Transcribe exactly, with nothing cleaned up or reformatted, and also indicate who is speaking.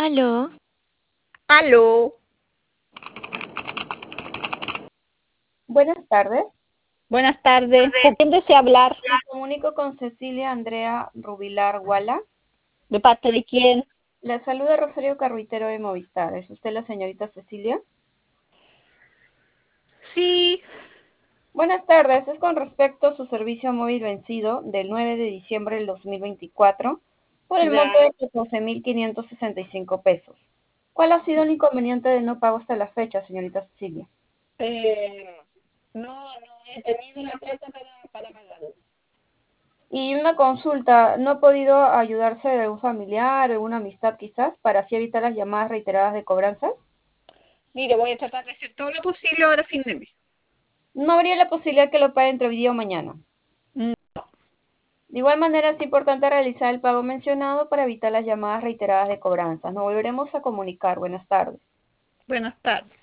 Speaker 1: Aló,
Speaker 2: Aló,
Speaker 3: Buenas tardes.
Speaker 2: buenas tardes. ¿Con quién desea hablar?
Speaker 3: Me comunico con Cecilia Andrea Rubilar Guala.
Speaker 2: ¿De parte de quién?
Speaker 3: La saluda Rosario Carruitero de Movistar. ¿Es usted la señorita Cecilia?
Speaker 2: Sí,
Speaker 3: Buenas tardes. Es con respecto a su servicio móvil vencido del nueve de diciembre del dos mil veinticuatro por el monto
Speaker 2: ya.
Speaker 3: de catorce mil quinientos sesenta y cinco pesos. ¿Cuál ha sido el inconveniente del no pago hasta la fecha, señorita Cecilia?
Speaker 2: Eh, no, no he tenido la plata para, para pagarlo.
Speaker 3: Y una consulta, ¿no ha podido ayudarse de algún familiar, alguna amistad quizás, para así evitar las llamadas reiteradas de cobranzas?
Speaker 2: Mire, voy a tratar de hacer todo lo posible ahora a fin de mes.
Speaker 3: No habría la posibilidad que lo pague entre hoy día o mañana.
Speaker 2: Mm,
Speaker 3: De igual manera, es importante realizar el pago mencionado para evitar las llamadas reiteradas de cobranzas. Nos volveremos a comunicar. Buenas tardes.
Speaker 2: Buenas tardes.